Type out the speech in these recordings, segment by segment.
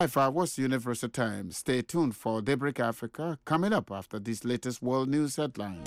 What's the Universal Time? Stay tuned for Daybreak Africa coming up after these latest world news headlines.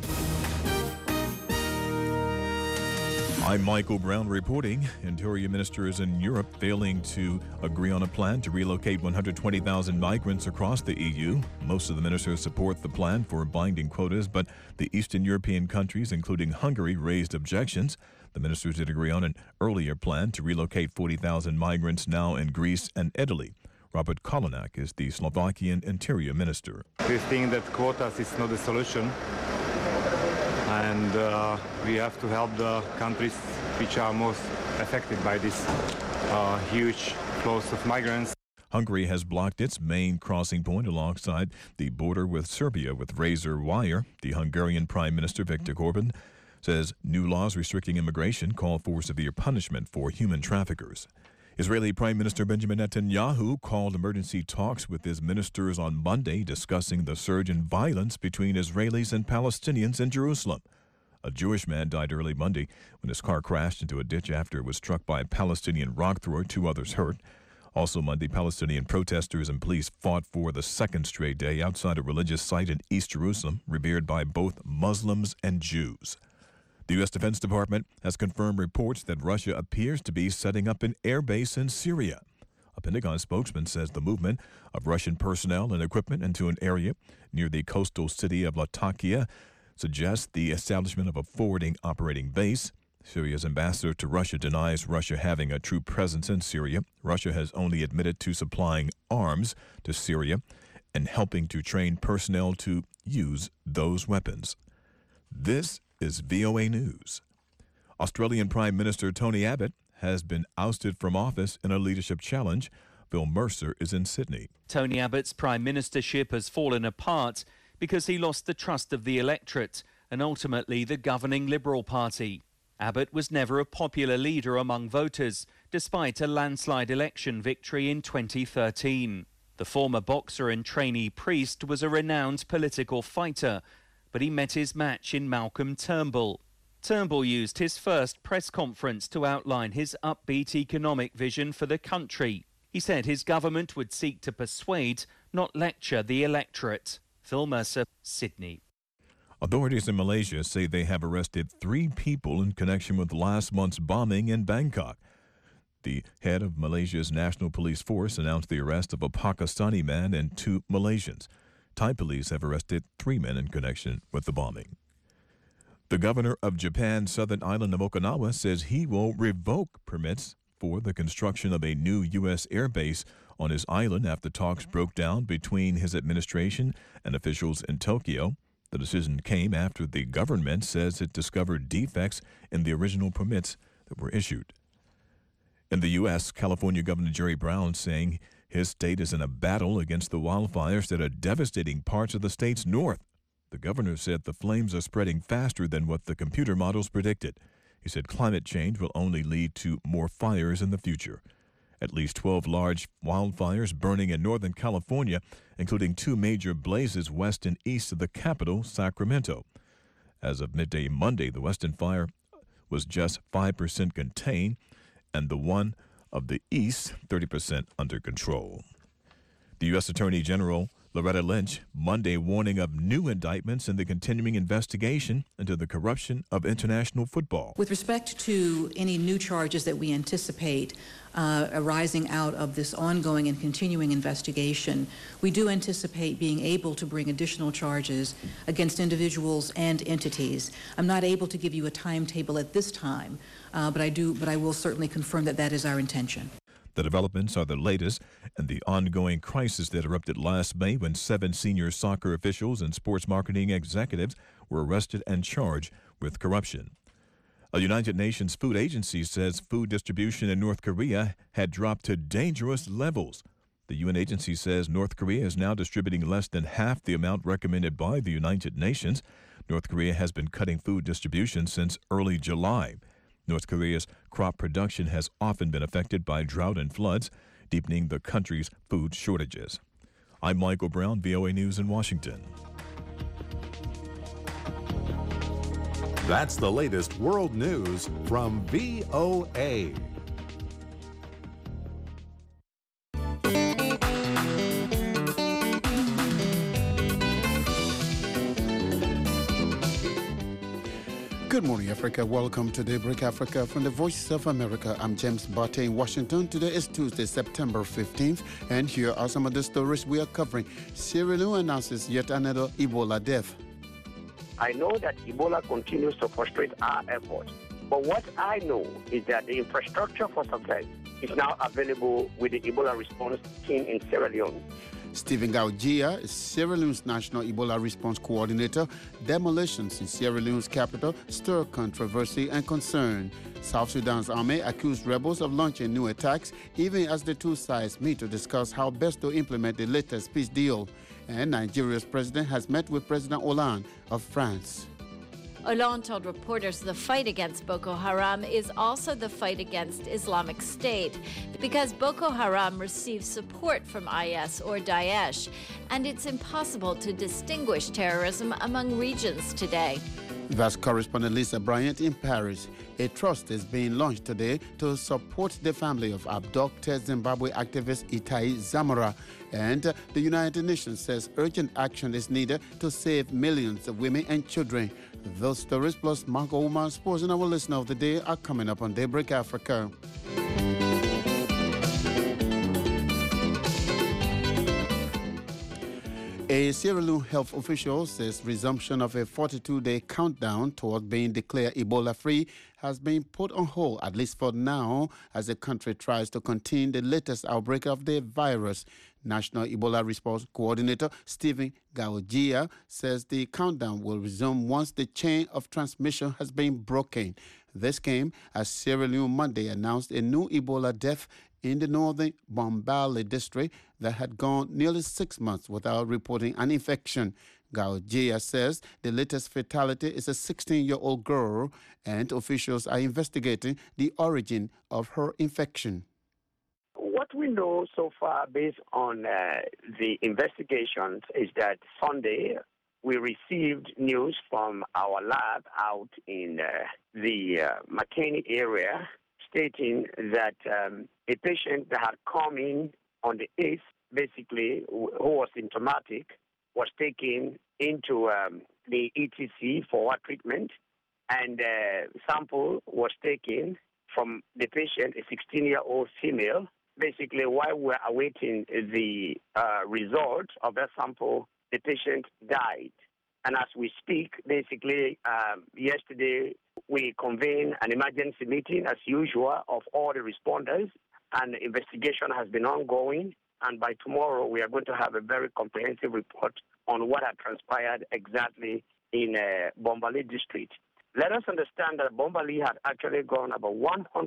I'm Michael Brown reporting. Interior ministers in Europe failing to agree on a plan to relocate 120,000 migrants across the EU. Most of the ministers support the plan for binding quotas, but the Eastern European countries, including Hungary, raised objections. The ministers did agree on an earlier plan to relocate 40,000 migrants now in Greece and Italy. Robert Kolonak is the Slovakian Interior Minister. We think that quotas is not the solution. And we have to help the countries which are most affected by this huge flows of migrants. Hungary has blocked its main crossing point alongside the border with Serbia with razor wire. The Hungarian Prime Minister Viktor Orban says new laws restricting immigration call for severe punishment for human traffickers. Israeli Prime Minister Benjamin Netanyahu called emergency talks with his ministers on Monday discussing the surge in violence between Israelis and Palestinians in Jerusalem. A Jewish man died early Monday when his car crashed into a ditch after it was struck by a Palestinian rock thrower. 2 others hurt. Also Monday, Palestinian protesters and police fought for the second straight day outside a religious site in East Jerusalem, revered by both Muslims and Jews. The U.S. Defense Department has confirmed reports that Russia appears to be setting up an air base in Syria. A Pentagon spokesman says the movement of Russian personnel and equipment into an area near the coastal city of Latakia suggests the establishment of a forwarding operating base. Syria's ambassador to Russia denies Russia having a true presence in Syria. Russia has only admitted to supplying arms to Syria and helping to train personnel to use those weapons. This is VOA News. Australian Prime Minister Tony Abbott has been ousted from office in a leadership challenge. Phil Mercer is in Sydney. Tony Abbott's prime ministership has fallen apart because he lost the trust of the electorate and ultimately the governing Liberal Party. Abbott was never a popular leader among voters, despite a landslide election victory in 2013. The former boxer and trainee priest was a renowned political fighter, but he met his match in Malcolm Turnbull. Turnbull used his first press conference to outline his upbeat economic vision for the country. He said his government would seek to persuade, not lecture the electorate. Phil Mercer, Sydney. Authorities in Malaysia say they have arrested 3 people in connection with last month's bombing in Bangkok. The head of Malaysia's National Police Force announced the arrest of a Pakistani man and 2 Malaysians. Thai police have arrested 3 men in connection with the bombing. The governor of Japan's southern island of Okinawa says he will revoke permits for the construction of a new U.S. air base on his island after talks broke down between his administration and officials in Tokyo. The decision came after the government says it discovered defects in the original permits that were issued. In the U.S., California Governor Jerry Brown saying his state is in a battle against the wildfires that are devastating parts of the state's north. The governor said the flames are spreading faster than what the computer models predicted. He said climate change will only lead to more fires in the future. At least 12 large wildfires burning in Northern California, including 2 major blazes west and east of the capital, Sacramento. As of midday Monday, the Western fire was just 5% contained, and the one of the east 30% under control. The U.S. Attorney General Loretta Lynch Monday warning of new indictments in the continuing investigation into the corruption of international football. With respect to any new charges that we anticipate arising out of this ongoing and continuing investigation, we do anticipate being able to bring additional charges against individuals and entities. I'm not able to give you a timetable at this time, but I will certainly confirm that that is our intention. The developments are the latest in the ongoing crisis that erupted last May when 7 senior soccer officials and sports marketing executives were arrested and charged with corruption. A United Nations food agency says food distribution in North Korea had dropped to dangerous levels. The UN agency says North Korea is now distributing less than half the amount recommended by the United Nations. North Korea has been cutting food distribution since early July. North Korea's crop production has often been affected by drought and floods, deepening the country's food shortages. I'm Michael Brown, VOA News in Washington. That's the latest world news from VOA. Good morning, Africa. Welcome to Daybreak Africa from the Voice of America. I'm James Barty in Washington. Today is Tuesday, September 15th, and here are some of the stories we are covering. Sierra Leone announces yet another Ebola death. I know that Ebola continues to frustrate our efforts, but what I know is that the infrastructure for success is now available with the Ebola response team in Sierra Leone. Stephen Gaugia is Sierra Leone's National Ebola Response Coordinator. Demolitions in Sierra Leone's capital stir controversy and concern. South Sudan's army accused rebels of launching new attacks, even as the two sides meet to discuss how best to implement the latest peace deal. And Nigeria's president has met with President Hollande of France. Hollande told reporters the fight against Boko Haram is also the fight against Islamic State because Boko Haram receives support from IS or Daesh, and it's impossible to distinguish terrorism among regions today. That's correspondent Lisa Bryant in Paris. A trust is being launched today to support the family of abducted Zimbabwe activist Itai Zamora. And the United Nations says urgent action is needed to save millions of women and children. Those stories plus Mark Oman Sports and our listener of the day are coming up on Daybreak Africa. A Sierra Leone health official says resumption of a 42-day countdown toward being declared Ebola-free has been put on hold, at least for now, as the country tries to contain the latest outbreak of the virus. National Ebola Response Coordinator Stephen Gaugia says the countdown will resume once the chain of transmission has been broken. This came as Sierra Leone Monday announced a new Ebola death in the northern Bombali district that had gone nearly 6 months without reporting an infection. Gaugia says the latest fatality is a 16-year-old girl, and officials are investigating the origin of her infection. What we know so far based on the investigations is that Sunday we received news from our lab out in the McKinney area stating that a patient that had come in on the 8th, basically, who was symptomatic, was taken into the ETC for treatment, and sample was taken from the patient, a 16-year-old female. Basically, while we're awaiting the result of that sample, the patient died. And as we speak, basically, yesterday we convened an emergency meeting, as usual, of all the responders, and the investigation has been ongoing. And by tomorrow, we are going to have a very comprehensive report on what had transpired exactly in Bombali district. Let us understand that Bombali had actually gone about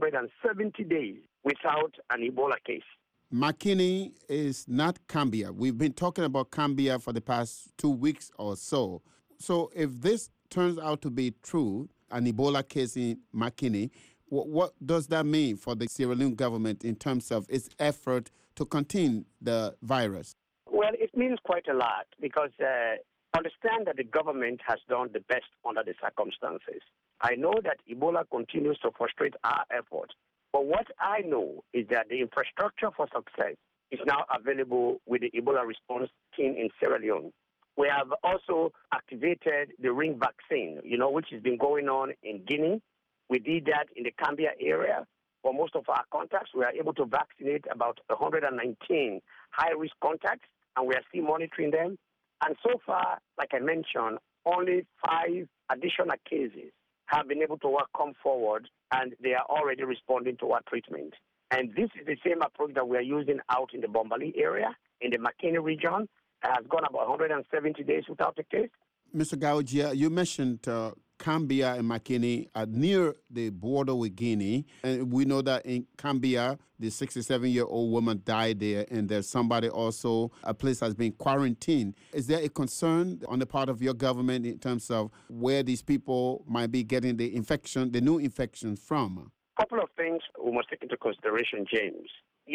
170 days without an Ebola case. McKinney is not Cambia. We've been talking about Cambia for the past 2 weeks or so. So if this turns out to be true, an Ebola case in McKinney, what does that mean for the Sierra Leone government in terms of its effort to contain the virus? Well, it means quite a lot because understand that the government has done the best under the circumstances. I know that Ebola continues to frustrate our efforts, but what I know is that the infrastructure for success is now available with the Ebola response team in Sierra Leone. We have also activated the ring vaccine, which has been going on in Guinea. We did that in the Cambia area. For most of our contacts, we are able to vaccinate about 119 high-risk contacts, and we are still monitoring them. And so far, like I mentioned, only 5 additional cases have been able to come forward, and they are already responding to our treatment. And this is the same approach that we are using out in the Bombali area, in the McKinney region. It has gone about 170 days without a case. Mr. Gaugia, you mentioned Cambia and McKinney are near the border with Guinea. And we know that in Cambia, the 67-year-old woman died there, and there's somebody also, a place has been quarantined. Is there a concern on the part of your government in terms of where these people might be getting the infection, the new infection from? A couple of things we must take into consideration, James.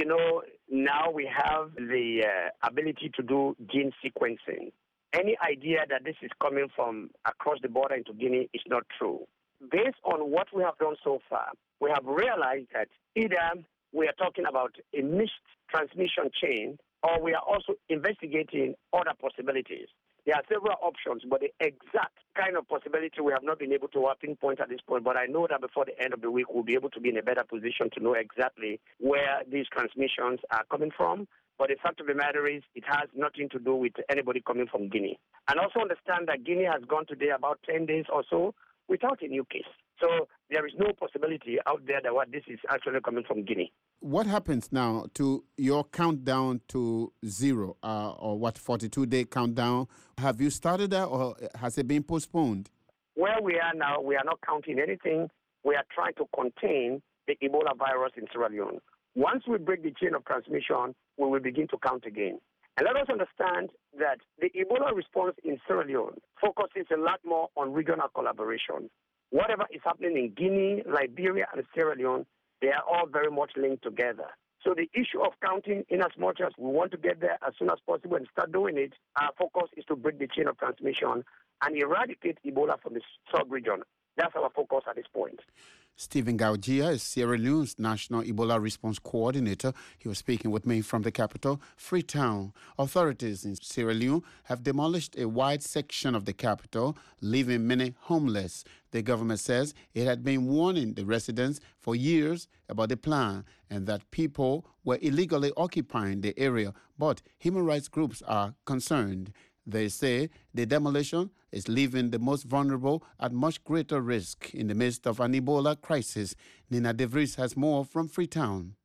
Now we have the ability to do gene sequencing. Any idea that this is coming from across the border into Guinea is not true. Based on what we have done so far, we have realized that either we are talking about a mixed transmission chain or we are also investigating other possibilities. There are several options, but the exact kind of possibility we have not been able to pinpoint at this point. But I know that before the end of the week, we'll be able to be in a better position to know exactly where these transmissions are coming from. But the fact of the matter is, it has nothing to do with anybody coming from Guinea. And also understand that Guinea has gone today about 10 days or so without a new case. So there is no possibility out there that this is actually coming from Guinea. What happens now to your countdown to zero, or 42-day countdown? Have you started that, or has it been postponed? Where we are now, we are not counting anything. We are trying to contain the Ebola virus in Sierra Leone. Once we break the chain of transmission, we will begin to count again. And let us understand that the Ebola response in Sierra Leone focuses a lot more on regional collaboration. Whatever is happening in Guinea, Liberia, and Sierra Leone, they are all very much linked together. So the issue of counting, in as much as we want to get there as soon as possible and start doing it, our focus is to break the chain of transmission and eradicate Ebola from the sub-region. That's our focus at this point. Stephen Gaugia is Sierra Leone's National Ebola Response Coordinator. He was speaking with me from the capital, Freetown. Authorities in Sierra Leone have demolished a wide section of the capital, leaving many homeless. The government says it had been warning the residents for years about the plan and that people were illegally occupying the area, but human rights groups are concerned. They say the demolition is leaving the most vulnerable at much greater risk in the midst of an Ebola crisis. Nina De Vries has more from Freetown.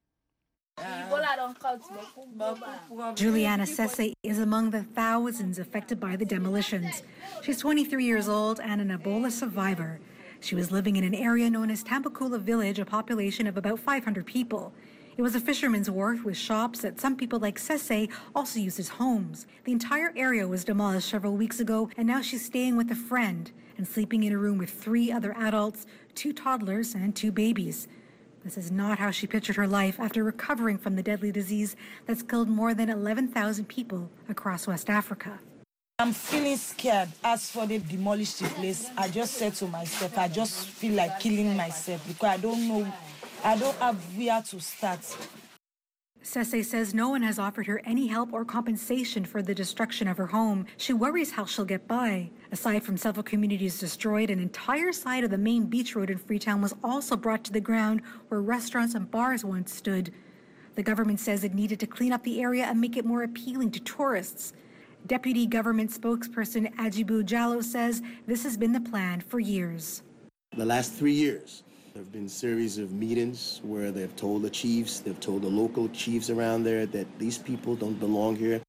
Juliana Sese is among the thousands affected by the demolitions. She's 23 years old and an Ebola survivor. She was living in an area known as Tambakula Village, a population of about 500 people. It was a fisherman's wharf with shops that some people like Sese also use as homes. The entire area was demolished several weeks ago, and now she's staying with a friend and sleeping in a room with 3 other adults, 2 toddlers, and 2 babies. This is not how she pictured her life after recovering from the deadly disease that's killed more than 11,000 people across West Africa. I'm feeling scared. As for the demolished place, I just said to myself, I just feel like killing myself because I don't have where to start. Sese says no one has offered her any help or compensation for the destruction of her home. She worries how she'll get by. Aside from several communities destroyed, an entire side of the main beach road in Freetown was also brought to the ground where restaurants and bars once stood. The government says it needed to clean up the area and make it more appealing to tourists. Deputy government spokesperson Ajibu Jallo says this has been the plan for years. The last 3 years, there have been a series of meetings where they've told the chiefs, they've told the local chiefs around there that these people don't belong here.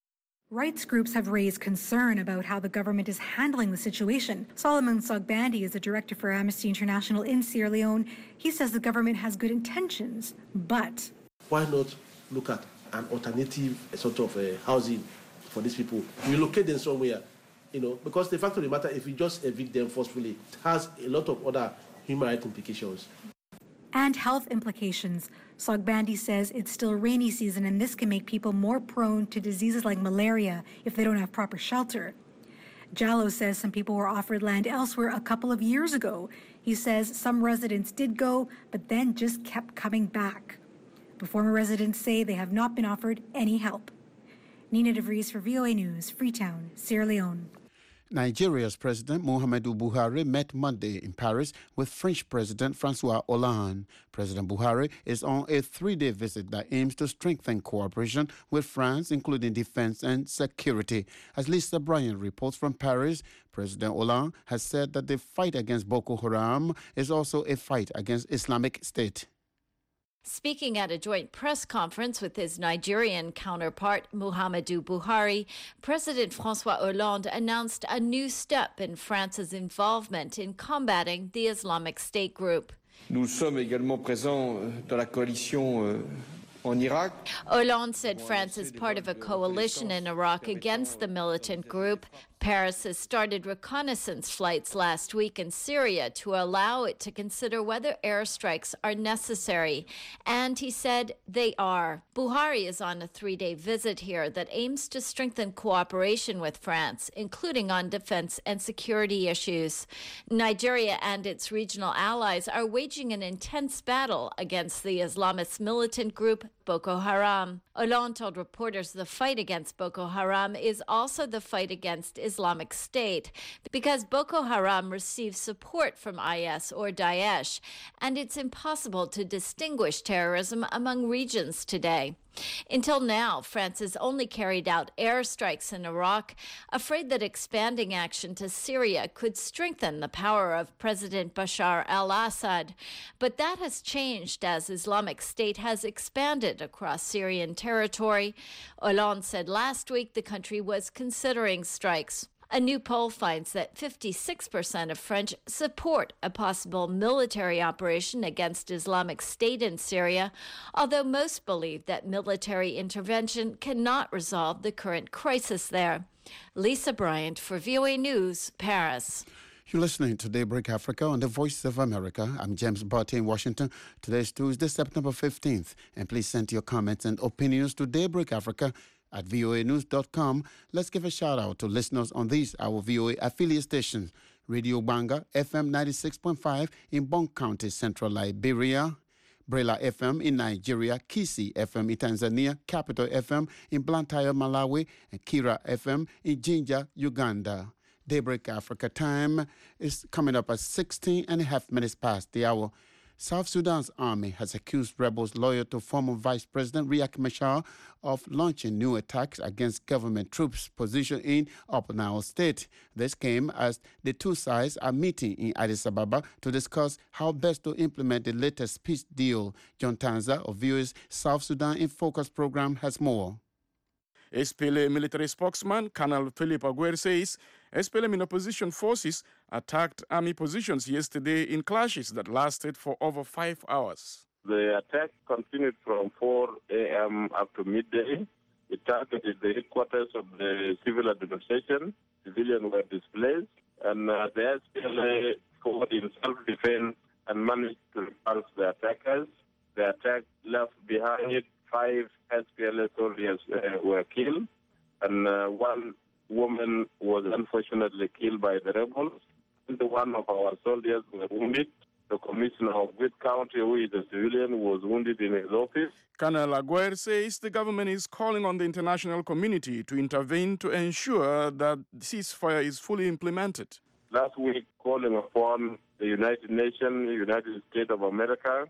Rights groups have raised concern about how the government is handling the situation. Solomon Sogbandi is the director for Amnesty International in Sierra Leone. He says the government has good intentions, but... Why not look at an alternative sort of housing for these people? Relocate them somewhere, because the fact of the matter, if we just evict them forcefully, it has a lot of other human rights implications. And health implications. Sogbandi says it's still rainy season and this can make people more prone to diseases like malaria if they don't have proper shelter. Jallo says some people were offered land elsewhere a couple of years ago. He says some residents did go, but then just kept coming back. But former residents say they have not been offered any help. Nina De Vries for VOA News, Freetown, Sierra Leone. Nigeria's President Muhammadu Buhari met Monday in Paris with French President François Hollande. President Buhari is on a 3-day visit that aims to strengthen cooperation with France, including defense and security. As Lisa Bryan reports from Paris, President Hollande has said that the fight against Boko Haram is also a fight against Islamic State. Speaking at a joint press conference with his Nigerian counterpart, Muhammadu Buhari, President François Hollande announced a new step in France's involvement in combating the Islamic State group. Nous sommes également présents dans la coalition en Iraq. Hollande said France is part of a coalition in Iraq against the militant group. Paris has started reconnaissance flights last week in Syria to allow it to consider whether airstrikes are necessary. And he said they are. Buhari is on a 3-day visit here that aims to strengthen cooperation with France, including on defense and security issues. Nigeria and its regional allies are waging an intense battle against the Islamist militant group Boko Haram. Hollande told reporters the fight against Boko Haram is also the fight against Islamic State, because Boko Haram receives support from IS or Daesh, and it's impossible to distinguish terrorism among regions today. Until now, France has only carried out airstrikes in Iraq, afraid that expanding action to Syria could strengthen the power of President Bashar al-Assad. But that has changed as Islamic State has expanded across Syrian territory. Hollande said last week the country was considering strikes. A new poll finds that 56% of French support a possible military operation against Islamic State in Syria, although most believe that military intervention cannot resolve the current crisis there. Lisa Bryant for VOA News, Paris. You're listening to Daybreak Africa on the Voice of America. I'm James Barty in Washington. Today is Tuesday, September 15th. And please send your comments and opinions to Daybreak Africa at voanews.com. Let's give a shout out to listeners on these, our VOA affiliate stations. Radio Banga, FM 96.5 in Bon County, Central Liberia. Brela FM in Nigeria, Kisi FM in Tanzania, Capital FM in Blantyre, Malawi, and Kira FM in Jinja, Uganda. Daybreak Africa time is coming up at 16 and a half minutes past the hour. South Sudan's army has accused rebels loyal to former Vice President Riek Machar of launching new attacks against government troops positioned in Upper Nile State. This came as the two sides are meeting in Addis Ababa to discuss how best to implement the latest peace deal. John Tanza of VOA's South Sudan in Focus program has more. SPLA military spokesman Colonel Philip Aguer says SPLM in opposition forces attacked army positions yesterday in clashes that lasted for over 5 hours. The attack continued from 4 a.m. up to midday. It targeted the headquarters of the civil administration. Civilians were displaced, and the SPLA fought in self-defense and managed to repulse the attackers. The attack left behind it 5 SPLA soldiers were killed, and one woman was unfortunately killed by the rebels. One of our soldiers was wounded. The commissioner of Witt County, who is a civilian, was wounded in his office. Colonel Aguer says the government is calling on the international community to intervene to ensure that the ceasefire is fully implemented. Last week, calling upon the United Nations, United States of America,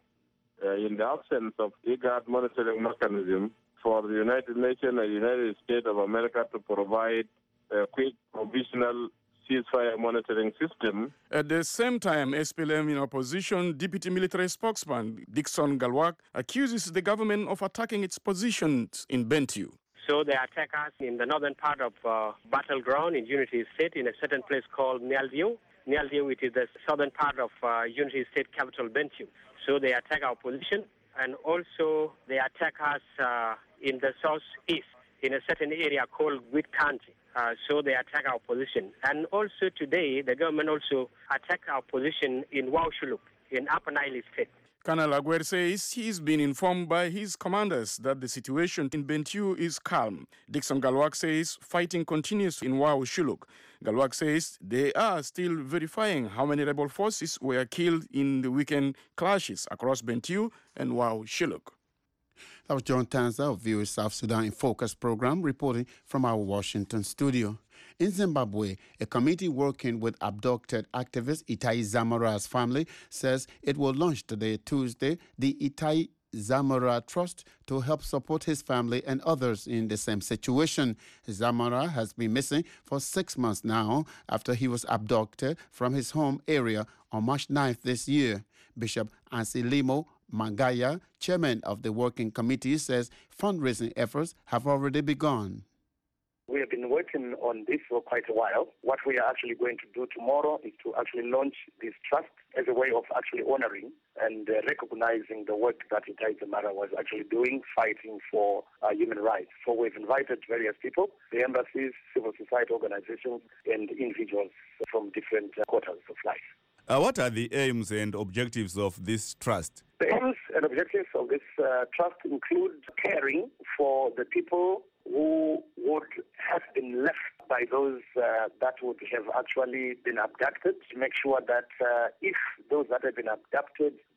in the absence of IGAD monitoring mechanism, for the United Nations and United States of America to provide a quick provisional ceasefire monitoring system. At the same time, SPLM in opposition deputy military spokesman Dickson Galwak accuses the government of attacking its positions in Bentiu. So they attack us in the northern part of Battleground in Unity State in a certain place called Nialdiu. Nialdiu, it is the southern part of Unity State capital Bentiu. So they attack our position, and also they attack us in the southeast in a certain area called Witt County. So they attack our position. And also today, the government also attacked our position in Waushuluk, in Upper Nile State. Colonel Aguer says he's been informed by his commanders that the situation in Bentiu is calm. Dickson Galwak says fighting continues in Waushuluk. Galwak says they are still verifying how many rebel forces were killed in the weekend clashes across Bentiu and Waushuluk. That was John Tanza of VOA South Sudan in Focus program reporting from our Washington studio. In Zimbabwe, a committee working with abducted activist Itai Zamara's family says it will launch today, Tuesday, the Itai Zamora Trust to help support his family and others in the same situation. Zamora has been missing for 6 months now after he was abducted from his home area on March 9th this year. Bishop Anselmo Mangaya, chairman of the working committee, says fundraising efforts have already begun. We have been working on this for quite a while. What we are actually going to do tomorrow is to actually launch this trust as a way of actually honoring and recognizing the work that Itai Zamora was actually doing, fighting for human rights. So we've invited various people, the embassies, civil society organizations, and individuals from different quarters of life. What are the aims and objectives of this trust? The aims and objectives of this trust include caring for the people who would have been left by those that would have actually been abducted, to make sure that if those that have been abducted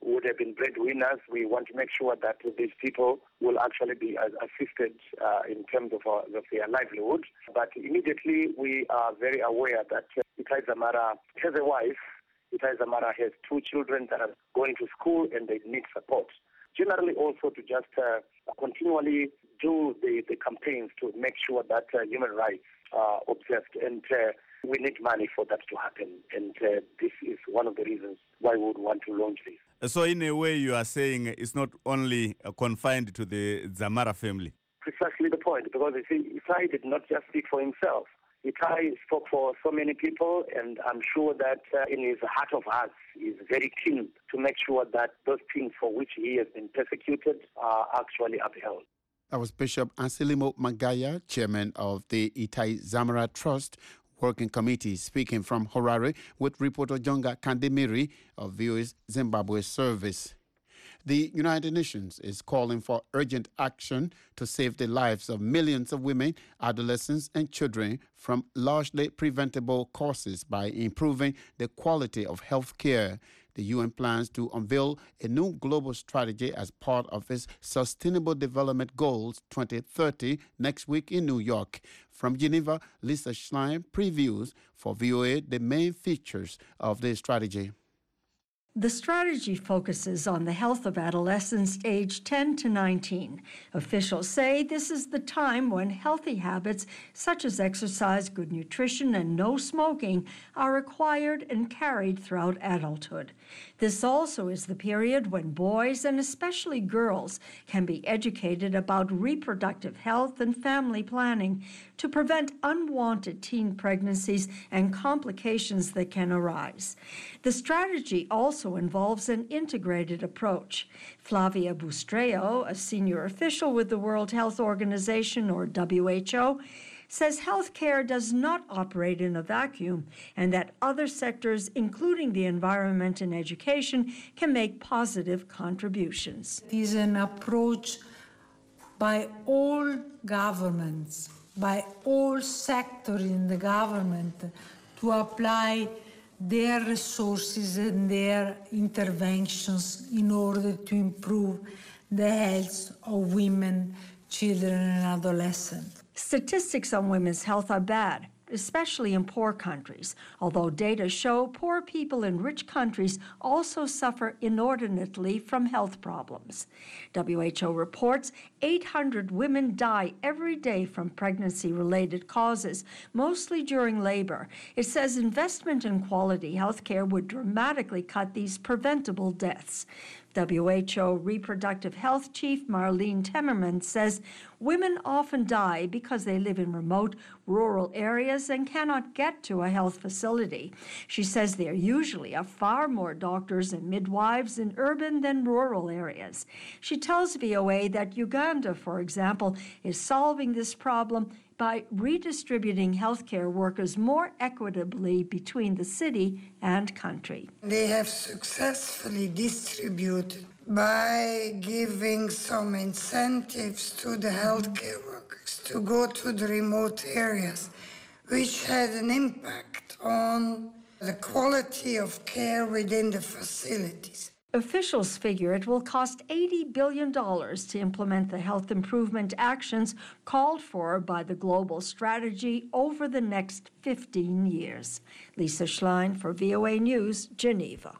would have been breadwinners. We want to make sure that these people will actually be assisted in terms of their livelihood. But immediately we are very aware that Itai Dzamara has a wife. Itai Dzamara has 2 children that are going to school and they need support. Generally also to just continually do the campaigns to make sure that human rights are observed. And we need money for that to happen. And this is one of the reasons why we would want to launch this. So in a way you are saying it's not only confined to the Dzamara family? Precisely the point, because you see, Itai did not just speak for himself. Itai spoke for so many people, and I'm sure that in his heart of hearts, he's very keen to make sure that those things for which he has been persecuted are actually upheld. That was Bishop Anselmo Magaya, chairman of the Itai Dzamara Trust Working Committee, speaking from Harare with reporter Jonga Kandemiri of VOA's Zimbabwe service. The United Nations is calling for urgent action to save the lives of millions of women, adolescents, and children from largely preventable causes by improving the quality of health care. The UN plans to unveil a new global strategy as part of its Sustainable Development Goals 2030 next week in New York. From Geneva, Lisa Schlein previews for VOA the main features of the strategy. The strategy focuses on the health of adolescents aged 10 to 19. Officials say this is the time when healthy habits such as exercise, good nutrition, and no smoking are required and carried throughout adulthood. This also is the period when boys, and especially girls, can be educated about reproductive health and family planning to prevent unwanted teen pregnancies and complications that can arise. The strategy also involves an integrated approach. Flavia Bustreo, a senior official with the World Health Organization, or WHO, says healthcare does not operate in a vacuum and that other sectors, including the environment and education, can make positive contributions. It is an approach by all governments, by all sectors in the government, to apply their resources and their interventions in order to improve the health of women, children, and adolescents. Statistics on women's health are bad, especially in poor countries, although data show poor people in rich countries also suffer inordinately from health problems. WHO reports 800 women die every day from pregnancy-related causes, mostly during labor. It says investment in quality health care would dramatically cut these preventable deaths. WHO Reproductive Health Chief Marlene Temmerman says women often die because they live in remote, rural areas and cannot get to a health facility. She says there usually are far more doctors and midwives in urban than rural areas. She tells VOA that Uganda, for example, is solving this problem by redistributing healthcare workers more equitably between the city and country. They have successfully distributed by giving some incentives to the healthcare workers to go to the remote areas, which had an impact on the quality of care within the facilities. Officials figure it will cost $80 billion to implement the health improvement actions called for by the global strategy over the next 15 years. Lisa Schlein for VOA News, Geneva.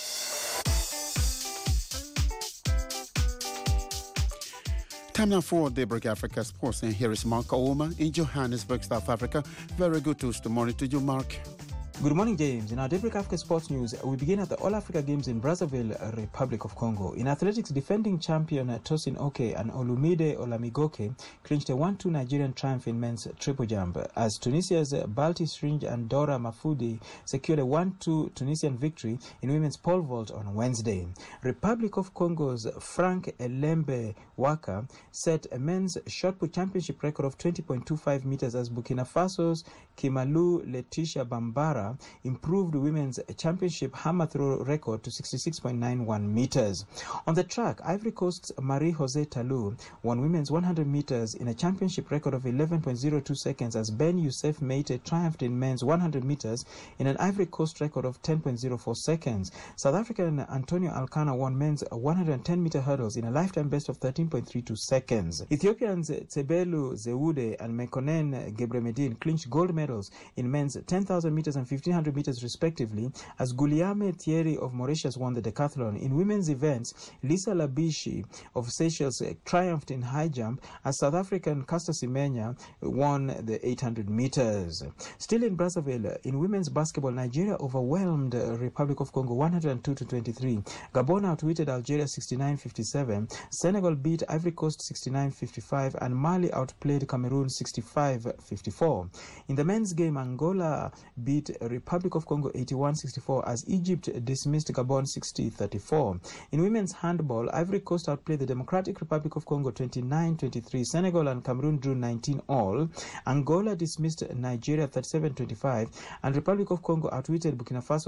Time now for Daybreak Africa Sports, and here is Mark Ouma in Johannesburg, South Africa. Very good Tuesday morning to you, Mark. Good morning, James. In our Daybreak Africa Sports News, we begin at the All Africa Games in Brazzaville, Republic of Congo. In athletics, defending champion Tosin Oke and Olumide Olamigoke clinched a 1-2 Nigerian triumph in men's triple jump, as Tunisia's Balti Srinj and Dora Mafudi secured a 1-2 Tunisian victory in women's pole vault on Wednesday. Republic of Congo's Frank Elembe Waka set a men's shot put championship record of 20.25 meters as Burkina Faso's Kimalu Letitia Bambara Accra improved women's championship hammer throw record to 66.91 meters. On the track, Ivory Coast's Marie-José Talou won women's 100 meters in a championship record of 11.02 seconds as Ben Youssef Meite triumphed in men's 100 meters in an Ivory Coast record of 10.04 seconds. South African Antonio Alcana won men's 110-meter hurdles in a lifetime best of 13.32 seconds. Ethiopians Tsebelu Zewude and Mekonnen Gebremedin clinched gold medals in men's 10,000 meters and 1,500 meters respectively, as Guliame Thierry of Mauritius won the decathlon. In women's events, Lisa Labishi of Seychelles triumphed in high jump, as South African Caster Semenya won the 800 meters. Still in Brazzaville, in women's basketball, Nigeria overwhelmed Republic of Congo 102-23. Gabon outwitted Algeria 69-57. Senegal beat Ivory Coast 69-55, and Mali outplayed Cameroon 65-54. In the men's game, Angola beat Republic of Congo 81-64 as Egypt dismissed Gabon 60-34. In women's handball, Ivory Coast outplayed the Democratic Republic of Congo 29-23. Senegal and Cameroon drew 19-all. Angola dismissed Nigeria 37-25, and Republic of Congo outwitted Burkina Faso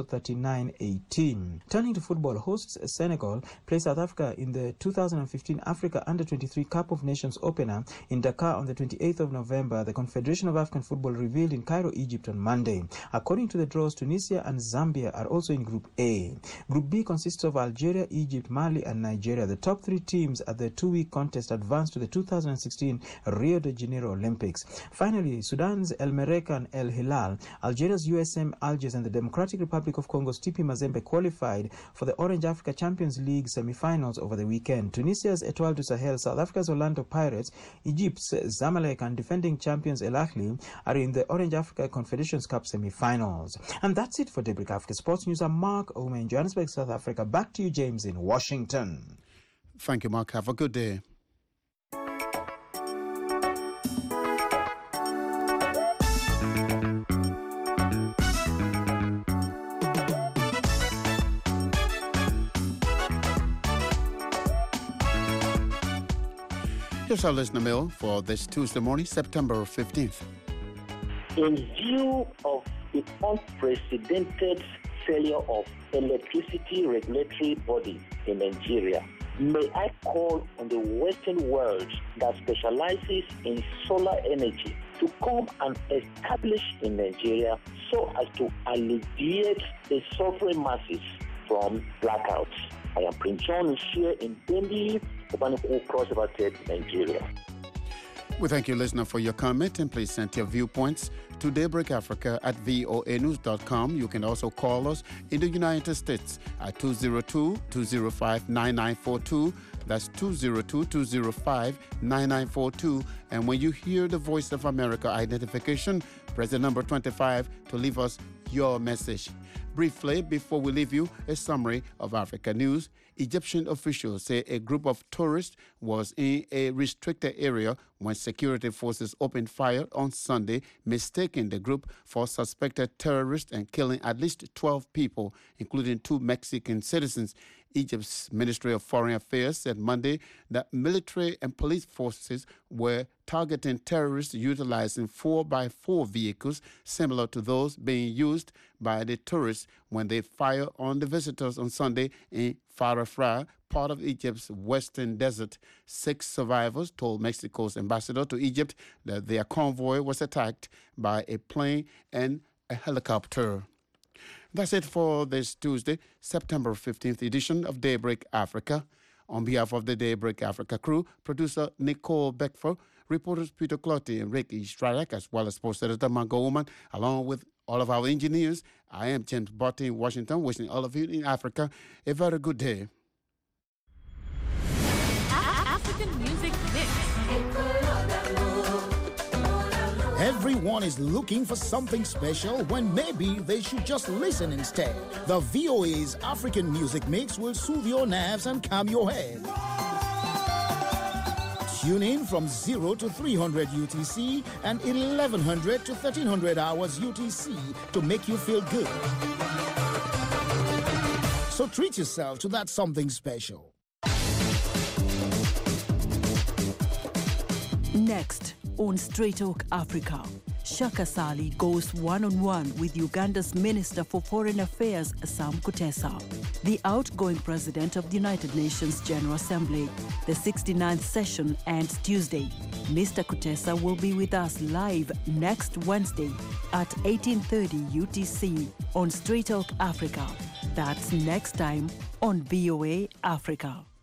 39-18. Turning to football, hosts Senegal play South Africa in the 2015 Africa Under-23 Cup of Nations opener in Dakar on the 28th of November, the Confederation of African Football revealed in Cairo, Egypt on Monday. According to the draws, Tunisia and Zambia are also in Group A. Group B consists of Algeria, Egypt, Mali, and Nigeria. The top three teams at the two-week contest advanced to the 2016 Rio de Janeiro Olympics. Finally, Sudan's El Merreikh and El Hilal, Algeria's USM Algiers, and the Democratic Republic of Congo's TP Mazembe qualified for the Orange Africa Champions League semi-finals over the weekend. Tunisia's Etoile du Sahel, South Africa's Orlando Pirates, Egypt's Zamalek, and defending champions El Ahly are in the Orange Africa Confederations Cup semi-finals. And that's it for Daybreak Africa Sports News. I'm Mark Ouma in Johannesburg, South Africa. Back to you, James, in Washington. Thank you, Mark. Have a good day. Here's our listener mail for this Tuesday morning, September 15th. In view of the unprecedented failure of electricity regulatory bodies in Nigeria, may I call on the Western world that specializes in solar energy to come and establish in Nigeria so as to alleviate the suffering masses from blackouts. I am Prince John here in Bendi, Cross River State, Nigeria. We thank you, listener, for your comment, and please send your viewpoints to Daybreak Africa at voanews.com. You can also call us in the United States at 202-205-9942. That's 202-205-9942. And when you hear the Voice of America identification, press the number 25 to leave us your message. Briefly, before we leave you, a summary of Africa news. Egyptian officials say a group of tourists was in a restricted area when security forces opened fire on Sunday, mistaking the group for suspected terrorists and killing at least 12 people, including 2 Mexican citizens. Egypt's Ministry of Foreign Affairs said Monday that military and police forces were targeting terrorists utilizing 4x4 vehicles similar to those being used by the tourists when they fired on the visitors on Sunday in Farafra, part of Egypt's western desert. 6 survivors told Mexico's ambassador to Egypt that their convoy was attacked by a plane and a helicopter. That's it for this Tuesday, September 15th edition of Daybreak Africa. On behalf of the Daybreak Africa crew, producer Nicole Beckford, reporters Peter Clotti and Ricky Stradek, as well as sports editor Margot Woman, along with all of our engineers, I am James Botti in Washington, wishing all of you in Africa a very good day. African Music Mix. Everyone is looking for something special when maybe they should just listen instead. The VOA's African Music Mix will soothe your nerves and calm your head. Tune in from 0 to 300 UTC and 1100 to 1300 hours UTC to make you feel good. So treat yourself to that something special. Next on Straight Talk Africa, Shaka Sali goes one-on-one with Uganda's Minister for Foreign Affairs, Sam Kutesa, the outgoing president of the United Nations General Assembly. The 69th session ends Tuesday. Mr. Kutesa will be with us live next Wednesday at 18:30 UTC on Straight Talk Africa. That's next time on VOA Africa.